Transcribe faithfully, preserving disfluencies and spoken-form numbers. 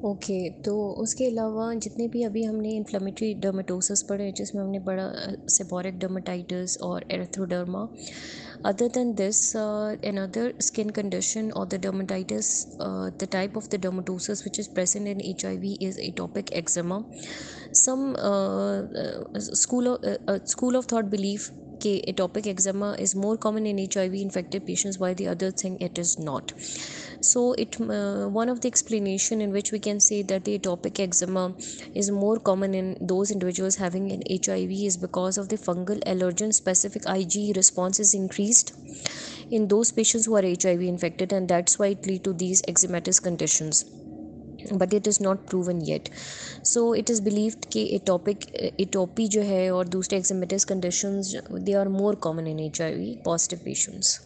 Okay, तो उसके अलावा जितने भी अभी हमने इन्फ्लेमेटरी डर्मेटोसिस पढ़े जिसमें हमने पढ़ा सेबोरिक डर्मेटाइटिस और erythroderma. Other than this, uh, another skin condition or the dermatitis, uh, the type of the dermatosis which is present in H I V is atopic eczema. Some uh, uh, school of uh, uh, school of thought believe कि atopic eczema is more common in H I V infected patients, while the other thing it is not. So it uh, one of the explanation in which we can say that the atopic eczema is more common in those individuals having an H I V is because of the fungal allergen specific IgE response is increased in those patients who are H I V infected, and that's why it lead to these eczematous conditions, but it is not proven yet. So it is believed कि atopic atopy जो है और दूसरे eczematous conditions they are more common in H I V positive patients.